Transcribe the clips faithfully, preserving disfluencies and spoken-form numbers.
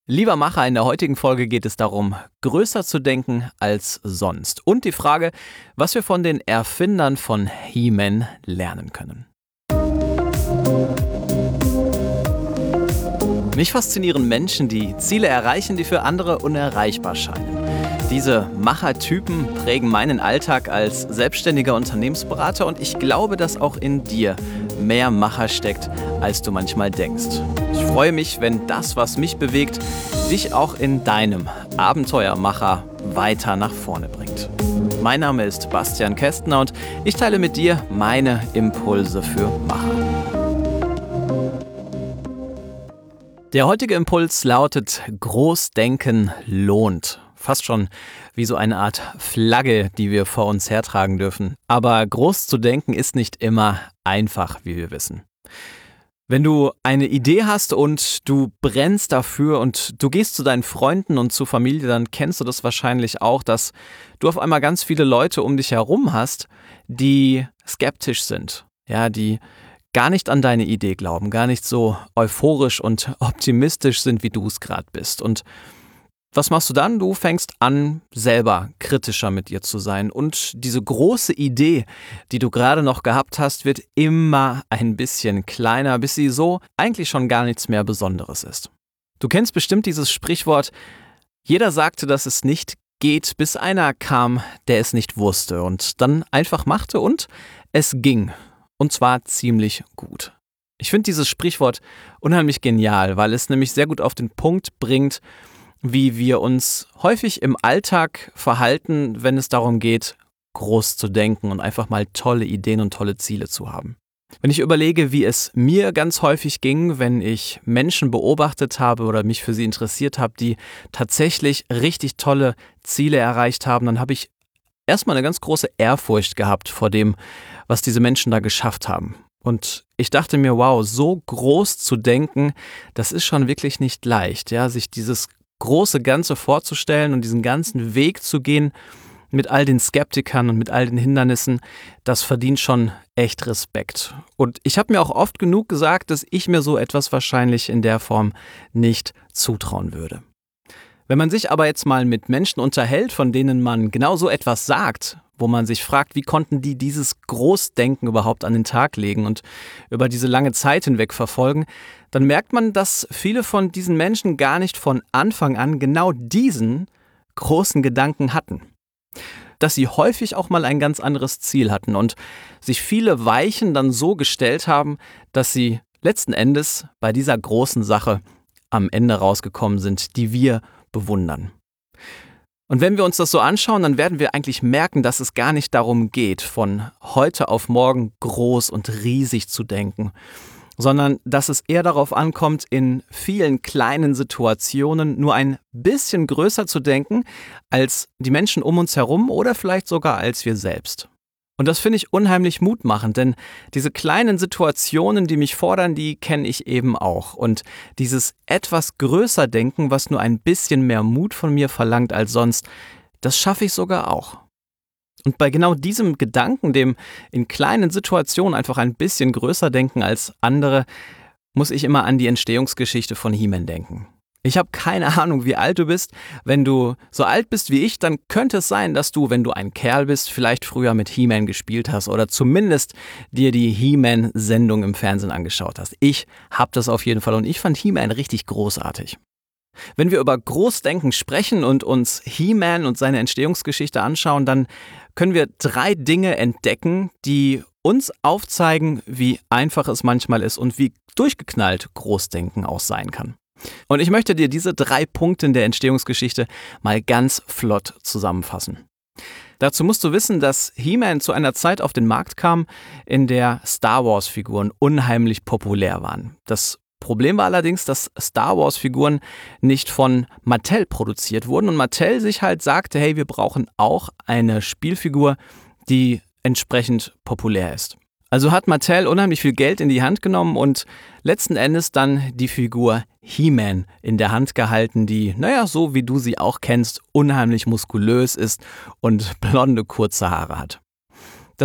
Lieber Macher, in der heutigen Folge geht es darum, größer zu denken als sonst. Und die Frage, was wir von den Erfindern von He-Man lernen können. Mich faszinieren Menschen, die Ziele erreichen, die für andere unerreichbar scheinen. Diese Machertypen prägen meinen Alltag als selbstständiger Unternehmensberater und ich glaube, dass auch in dir mehr Macher steckt, als du manchmal denkst. Ich freue mich, wenn das, was mich bewegt, dich auch in deinem Abenteuermacher weiter nach vorne bringt. Mein Name ist Bastian Kästner und ich teile mit dir meine Impulse für Macher. Der heutige Impuls lautet: Großdenken lohnt. Fast schon wie so eine Art Flagge, die wir vor uns hertragen dürfen. Aber groß zu denken ist nicht immer einfach, wie wir wissen. Wenn du eine Idee hast und du brennst dafür und du gehst zu deinen Freunden und zur Familie, dann kennst du das wahrscheinlich auch, dass du auf einmal ganz viele Leute um dich herum hast, die skeptisch sind, ja, die gar nicht an deine Idee glauben, gar nicht so euphorisch und optimistisch sind, wie du es gerade bist. Und was machst du dann? Du fängst an, selber kritischer mit dir zu sein. Und diese große Idee, die du gerade noch gehabt hast, wird immer ein bisschen kleiner, bis sie so eigentlich schon gar nichts mehr Besonderes ist. Du kennst bestimmt dieses Sprichwort: Jeder sagte, dass es nicht geht, bis einer kam, der es nicht wusste und dann einfach machte und es ging. Und zwar ziemlich gut. Ich finde dieses Sprichwort unheimlich genial, weil es nämlich sehr gut auf den Punkt bringt, wie wir uns häufig im Alltag verhalten, wenn es darum geht, groß zu denken und einfach mal tolle Ideen und tolle Ziele zu haben. Wenn ich überlege, wie es mir ganz häufig ging, wenn ich Menschen beobachtet habe oder mich für sie interessiert habe, die tatsächlich richtig tolle Ziele erreicht haben, dann habe ich erstmal eine ganz große Ehrfurcht gehabt vor dem, was diese Menschen da geschafft haben. Und ich dachte mir, wow, so groß zu denken, das ist schon wirklich nicht leicht, ja, sich dieses große Ganze vorzustellen und diesen ganzen Weg zu gehen mit all den Skeptikern und mit all den Hindernissen, das verdient schon echt Respekt. Und ich habe mir auch oft genug gesagt, dass ich mir so etwas wahrscheinlich in der Form nicht zutrauen würde. Wenn man sich aber jetzt mal mit Menschen unterhält, von denen man genau so etwas sagt, wo man sich fragt, wie konnten die dieses Großdenken überhaupt an den Tag legen und über diese lange Zeit hinweg verfolgen, dann merkt man, dass viele von diesen Menschen gar nicht von Anfang an genau diesen großen Gedanken hatten. Dass sie häufig auch mal ein ganz anderes Ziel hatten und sich viele Weichen dann so gestellt haben, dass sie letzten Endes bei dieser großen Sache am Ende rausgekommen sind, die wir bewundern. Und wenn wir uns das so anschauen, dann werden wir eigentlich merken, dass es gar nicht darum geht, von heute auf morgen groß und riesig zu denken, sondern dass es eher darauf ankommt, in vielen kleinen Situationen nur ein bisschen größer zu denken als die Menschen um uns herum oder vielleicht sogar als wir selbst. Und das finde ich unheimlich mutmachend, denn diese kleinen Situationen, die mich fordern, die kenne ich eben auch. Und dieses etwas größer Denken, was nur ein bisschen mehr Mut von mir verlangt als sonst, das schaffe ich sogar auch. Und bei genau diesem Gedanken, dem in kleinen Situationen einfach ein bisschen größer denken als andere, muss ich immer an die Entstehungsgeschichte von He-Man denken. Ich habe keine Ahnung, wie alt du bist. Wenn du so alt bist wie ich, dann könnte es sein, dass du, wenn du ein Kerl bist, vielleicht früher mit He-Man gespielt hast oder zumindest dir die He-Man-Sendung im Fernsehen angeschaut hast. Ich habe das auf jeden Fall und ich fand He-Man richtig großartig. Wenn wir über Großdenken sprechen und uns He-Man und seine Entstehungsgeschichte anschauen, dann können wir drei Dinge entdecken, die uns aufzeigen, wie einfach es manchmal ist und wie durchgeknallt Großdenken auch sein kann. Und ich möchte dir diese drei Punkte in der Entstehungsgeschichte mal ganz flott zusammenfassen. Dazu musst du wissen, dass He-Man zu einer Zeit auf den Markt kam, in der Star Wars-Figuren unheimlich populär waren. Das Problem war allerdings, dass Star Wars-Figuren nicht von Mattel produziert wurden und Mattel sich halt sagte, hey, wir brauchen auch eine Spielfigur, die entsprechend populär ist. Also hat Mattel unheimlich viel Geld in die Hand genommen und letzten Endes dann die Figur He-Man in der Hand gehalten, die, naja, so wie du sie auch kennst, unheimlich muskulös ist und blonde, kurze Haare hat. Das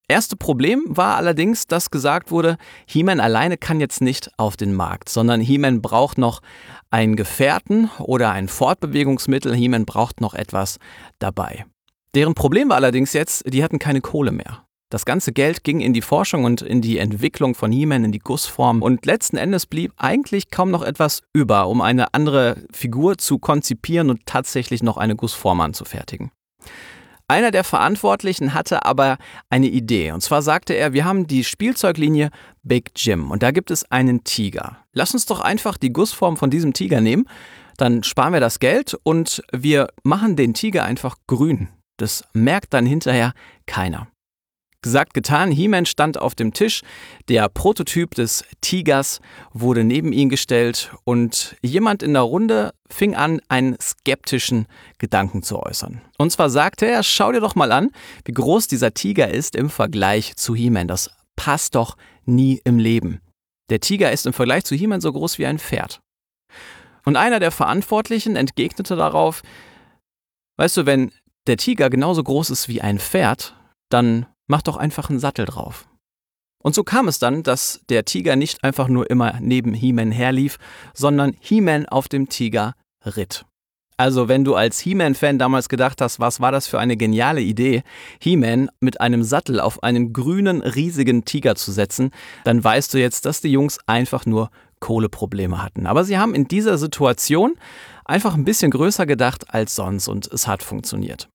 Erste Problem war allerdings, dass gesagt wurde, He-Man alleine kann jetzt nicht auf den Markt, sondern He-Man braucht noch einen Gefährten oder ein Fortbewegungsmittel. He-Man braucht noch etwas dabei. Deren Problem war allerdings jetzt, die hatten keine Kohle mehr. Das ganze Geld ging in die Forschung und in die Entwicklung von He-Man, in die Gussform. Und letzten Endes blieb eigentlich kaum noch etwas über, um eine andere Figur zu konzipieren und tatsächlich noch eine Gussform anzufertigen. Einer der Verantwortlichen hatte aber eine Idee. Und zwar sagte er, wir haben die Spielzeuglinie Big Jim und da gibt es einen Tiger. Lass uns doch einfach die Gussform von diesem Tiger nehmen, dann sparen wir das Geld und wir machen den Tiger einfach grün. Das merkt dann hinterher keiner. Gesagt, getan, He-Man stand auf dem Tisch, der Prototyp des Tigers wurde neben ihn gestellt und jemand in der Runde fing an, einen skeptischen Gedanken zu äußern. Und zwar sagte er, schau dir doch mal an, wie groß dieser Tiger ist im Vergleich zu He-Man. Das passt doch nie im Leben. Der Tiger ist im Vergleich zu He-Man so groß wie ein Pferd. Und einer der Verantwortlichen entgegnete darauf, weißt du, wenn der Tiger genauso groß ist wie ein Pferd, dann mach doch einfach einen Sattel drauf. Und so kam es dann, dass der Tiger nicht einfach nur immer neben He-Man herlief, sondern He-Man auf dem Tiger ritt. Also wenn du als He-Man-Fan damals gedacht hast, was war das für eine geniale Idee, He-Man mit einem Sattel auf einen grünen, riesigen Tiger zu setzen, dann weißt du jetzt, dass die Jungs einfach nur Kohleprobleme hatten. Aber sie haben in dieser Situation einfach ein bisschen größer gedacht als sonst und es hat funktioniert.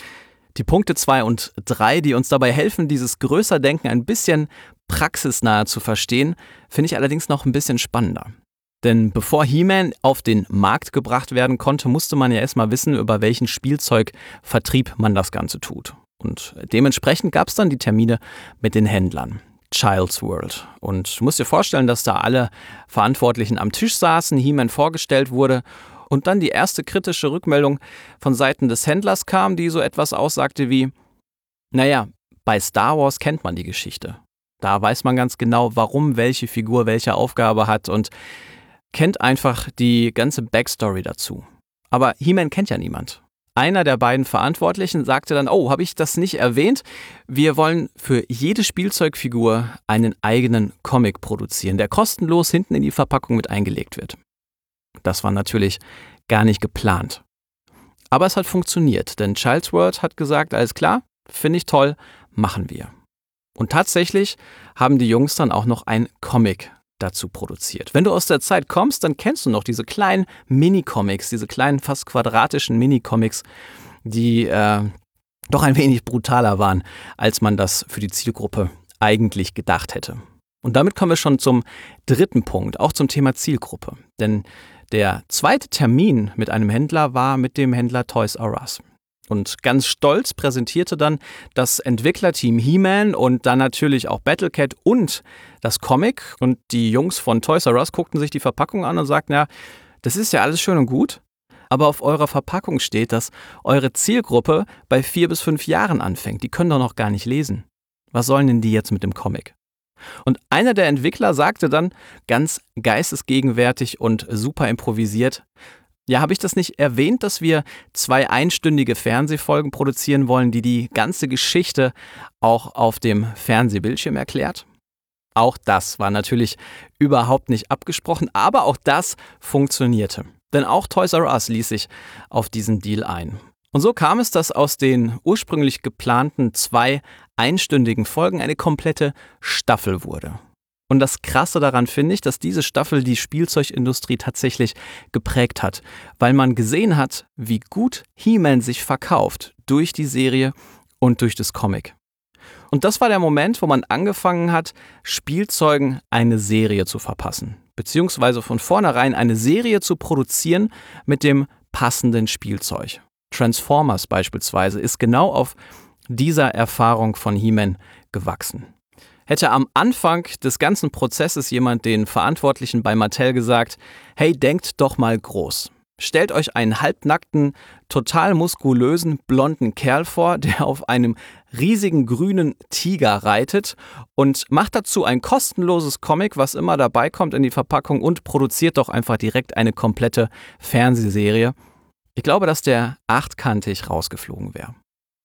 Die Punkte zwei und drei, die uns dabei helfen, dieses Größerdenken ein bisschen praxisnah zu verstehen, finde ich allerdings noch ein bisschen spannender. Denn bevor He-Man auf den Markt gebracht werden konnte, musste man ja erstmal wissen, über welchen Spielzeugvertrieb man das Ganze tut. Und dementsprechend gab es dann die Termine mit den Händlern. Child's World. Und du musst dir vorstellen, dass da alle Verantwortlichen am Tisch saßen, He-Man vorgestellt wurde und dann die erste kritische Rückmeldung von Seiten des Händlers kam, die so etwas aussagte wie, naja, bei Star Wars kennt man die Geschichte. Da weiß man ganz genau, warum welche Figur welche Aufgabe hat und kennt einfach die ganze Backstory dazu. Aber He-Man kennt ja niemand. Einer der beiden Verantwortlichen sagte dann, oh, habe ich das nicht erwähnt? Wir wollen für jede Spielzeugfigur einen eigenen Comic produzieren, der kostenlos hinten in die Verpackung mit eingelegt wird. Das war natürlich gar nicht geplant. Aber es hat funktioniert, denn Child's World hat gesagt, alles klar, finde ich toll, machen wir. Und tatsächlich haben die Jungs dann auch noch ein Comic dazu produziert. Wenn du aus der Zeit kommst, dann kennst du noch diese kleinen Mini-Comics, diese kleinen fast quadratischen Mini-Comics, die äh, doch ein wenig brutaler waren, als man das für die Zielgruppe eigentlich gedacht hätte. Und damit kommen wir schon zum dritten Punkt, auch zum Thema Zielgruppe. Denn der zweite Termin mit einem Händler war mit dem Händler Toys R Us. Und ganz stolz präsentierte dann das Entwicklerteam He-Man und dann natürlich auch Battlecat und das Comic. Und die Jungs von Toys R Us guckten sich die Verpackung an und sagten, ja, das ist ja alles schön und gut, aber auf eurer Verpackung steht, dass eure Zielgruppe bei vier bis fünf Jahren anfängt. Die können doch noch gar nicht lesen. Was sollen denn die jetzt mit dem Comic? Und einer der Entwickler sagte dann ganz geistesgegenwärtig und super improvisiert, ja, habe ich das nicht erwähnt, dass wir zwei einstündige Fernsehfolgen produzieren wollen, die die ganze Geschichte auch auf dem Fernsehbildschirm erklärt? Auch das war natürlich überhaupt nicht abgesprochen, aber auch das funktionierte. Denn auch Toys R Us ließ sich auf diesen Deal ein. Und so kam es, dass aus den ursprünglich geplanten zwei einstündigen Folgen eine komplette Staffel wurde. Und das Krasse daran finde ich, dass diese Staffel die Spielzeugindustrie tatsächlich geprägt hat, weil man gesehen hat, wie gut He-Man sich verkauft durch die Serie und durch das Comic. Und das war der Moment, wo man angefangen hat, Spielzeugen eine Serie zu verpassen, beziehungsweise von vornherein eine Serie zu produzieren mit dem passenden Spielzeug. Transformers beispielsweise ist genau auf dieser Erfahrung von He-Man gewachsen. Hätte am Anfang des ganzen Prozesses jemand den Verantwortlichen bei Mattel gesagt, hey, denkt doch mal groß. Stellt euch einen halbnackten, total muskulösen, blonden Kerl vor, der auf einem riesigen grünen Tiger reitet und macht dazu ein kostenloses Comic, was immer dabei kommt in die Verpackung und produziert doch einfach direkt eine komplette Fernsehserie. Ich glaube, dass der achtkantig rausgeflogen wäre.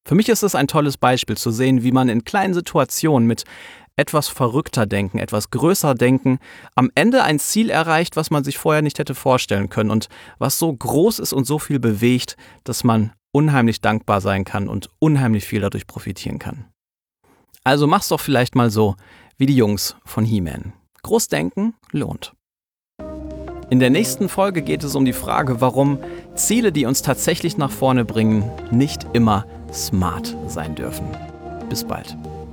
Für mich ist es ein tolles Beispiel zu sehen, wie man in kleinen Situationen mit etwas verrückter denken, etwas größer denken, am Ende ein Ziel erreicht, was man sich vorher nicht hätte vorstellen können und was so groß ist und so viel bewegt, dass man unheimlich dankbar sein kann und unheimlich viel dadurch profitieren kann. Also mach's doch vielleicht mal so wie die Jungs von He-Man. Großdenken lohnt. In der nächsten Folge geht es um die Frage, warum Ziele, die uns tatsächlich nach vorne bringen, nicht immer smart sein dürfen. Bis bald.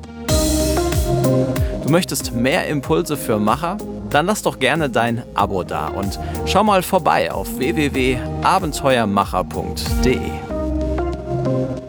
Du möchtest mehr Impulse für Macher? Dann lass doch gerne dein Abo da und schau mal vorbei auf w w w punkt abenteuermacher punkt d e.